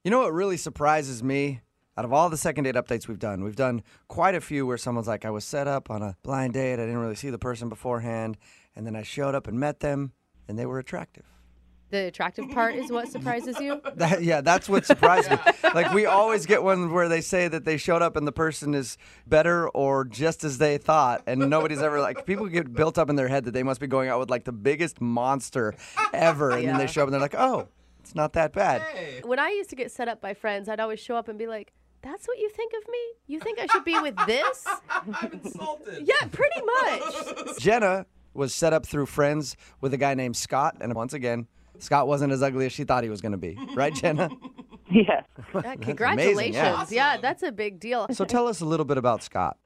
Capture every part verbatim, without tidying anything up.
You know what really surprises me? Out of all the second date updates we've done, we've done quite a few where someone's like, I was set up on a blind date, I didn't really see the person beforehand, and then I showed up and met them, and they were attractive. The attractive part is what surprises you? That, yeah, that's what surprised me. Like, we always get one where they say that they showed up and the person is better or just as they thought, and nobody's ever, like, people get built up in their head that they must be going out with, like, the biggest monster ever, and Yeah. then they show up and they're like, oh, it's not that bad. Hey. When I used to get set up by friends, I'd always show up and be like, that's what you think of me? You think I should be with this? I'm insulted. Yeah, pretty much. Jenna was set up through friends with a guy named Scott, and once again, Scott wasn't as ugly as she thought he was going to be. Right, Jenna? Yes. Yeah, congratulations. yeah. Yeah, that's a big deal. So tell us a little bit about Scott.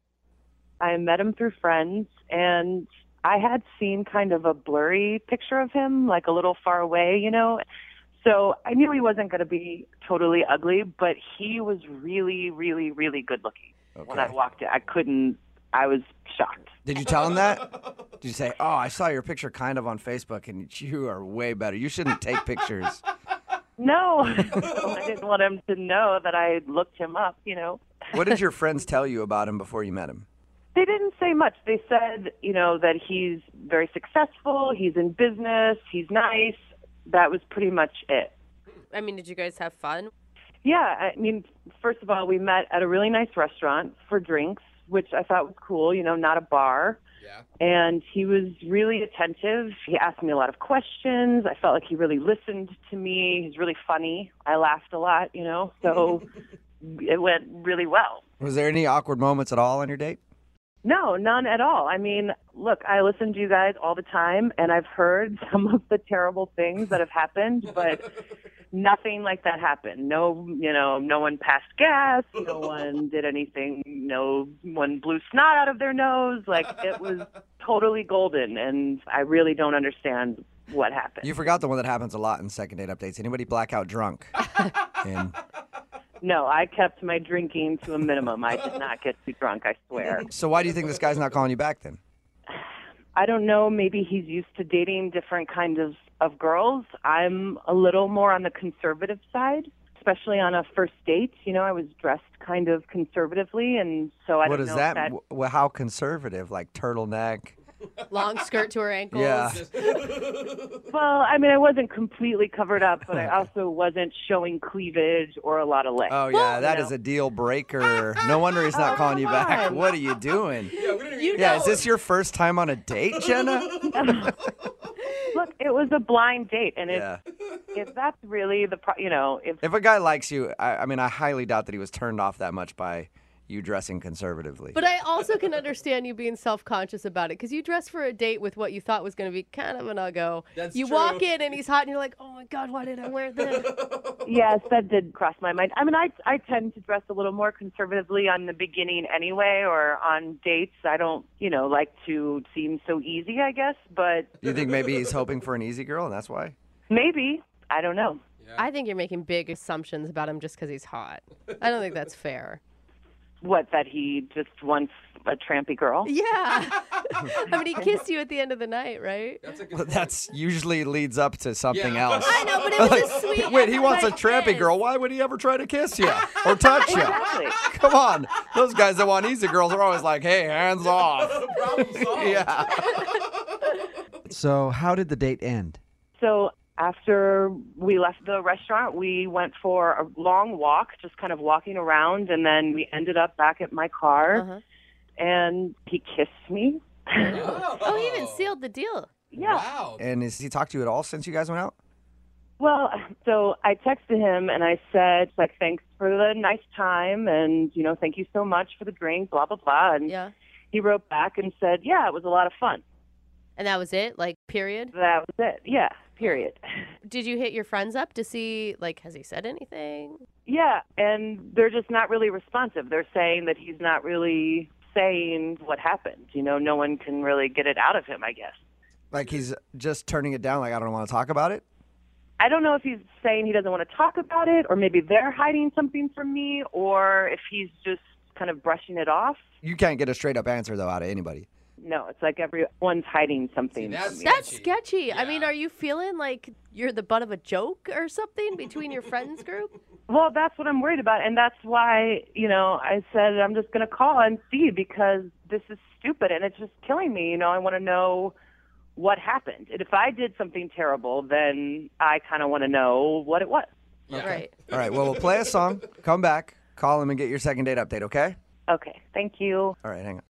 I met him through friends, and I had seen kind of a blurry picture of him, like a little far away, you know. So I knew he wasn't going to be totally ugly, but he was really, really, really good looking. When I Okay. walked in, I couldn't, I was shocked. Did you tell him that? Did you say, oh, I saw your picture kind of on Facebook, and you are way better. You shouldn't take pictures. No, I didn't want him to know that I looked him up, you know. What did your friends tell you about him before you met him? They didn't say much. They said, you know, that he's very successful, he's in business, he's nice. That was pretty much it. I mean, did you guys have fun? Yeah, I mean, first of all, we met at a really nice restaurant for drinks, which I thought was cool, you know, not a bar. Yeah. And he was really attentive. He asked me a lot of questions. I felt like he really listened to me. He's really funny. I laughed a lot, you know, so it went really well. Was there any awkward moments at all on your date? No, none at all. I mean, look, I listen to you guys all the time, and I've heard some of the terrible things that have happened, but nothing like that happened. No, you know, no one passed gas. No one did anything. No one blew snot out of their nose. Like, it was totally golden, and I really don't understand what happened. You forgot the one that happens a lot in second date updates. Anybody blackout drunk? and No, I kept my drinking to a minimum. I did not get too drunk, I swear. So why do you think this guy's not calling you back then? I don't know. Maybe he's used to dating different kinds of, of girls. I'm a little more on the conservative side, especially on a first date. You know, I was dressed kind of conservatively, and so I What don't is know that? if that... w- w- how conservative? Like turtleneck? Long skirt to her ankles. Yeah. Well, I mean, I wasn't completely covered up, but I also wasn't showing cleavage or a lot of legs. Oh, yeah, that you is know. a deal breaker. No wonder he's not Oh, calling you come back. on. What are you doing? Yeah, we didn't even You Yeah, know, is this your first time on a date, Jenna? Look, it was a blind date, and if, Yeah. if that's really the, pro- you know, if If a guy likes you, I, I mean, I highly doubt that he was turned off that much by you dressing conservatively. But I also can understand you being self-conscious about it because you dressed for a date with what you thought was going to be kind of an uggo. That's you true. walk in and he's hot and you're like, oh my God, why did I wear this? Yes, that did cross my mind. I mean, I I tend to dress a little more conservatively on the beginning anyway, or on dates. I don't, you know, like to seem so easy, I guess, but you think maybe he's hoping for an easy girl, and that's why? maybe. I don't know. I think you're making big assumptions about him just because he's hot. I don't think that's fair. What, that he just wants a trampy girl? Yeah. I mean, he kissed you at the end of the night, right? That's a good Well, that's usually leads up to something Yeah. else. I know, but it was a sweet. Wait, he wants a everybody trampy kiss. girl. Why would he ever try to kiss you or touch you? Exactly. Come on. Those guys that want easy girls are always like, hey, hands off. problem solved. Yeah. So how did the date end? So after we left the restaurant, we went for a long walk, just kind of walking around, and then we ended up back at my car, Uh-huh. and he kissed me. Oh, Oh, he even sealed the deal. Yeah. Wow. And has he talked to you at all since you guys went out? Well, so I texted him and I said, like, thanks for the nice time, and, you know, thank you so much for the drink, blah, blah, blah. And Yeah. he wrote back and said, yeah, it was a lot of fun. And that was it? Like, period? That was it. Yeah, period. Did you hit your friends up to see, like, has he said anything? Yeah, and they're just not really responsive. They're saying that he's not really saying what happened. You know, no one can really get it out of him, I guess. Like he's just turning it down, like, I don't want to talk about it? I don't know if he's saying he doesn't want to talk about it, or maybe they're hiding something from me, or if he's just kind of brushing it off. You can't get a straight up answer, though, out of anybody. No, it's like everyone's hiding something. See, that's from me. That's Sketchy. sketchy. I mean, Yeah. are you feeling like you're the butt of a joke or something between your friends group? Well, that's what I'm worried about, and that's why, you know, I said I'm just going to call and see because this is stupid and it's just killing me. You know, I want to know what happened. And if I did something terrible, then I kind of want to know what it was. Yeah. Right. All right, well, we'll play a song, come back, call him, and get your second date update, okay? Okay, thank you. All right, hang on.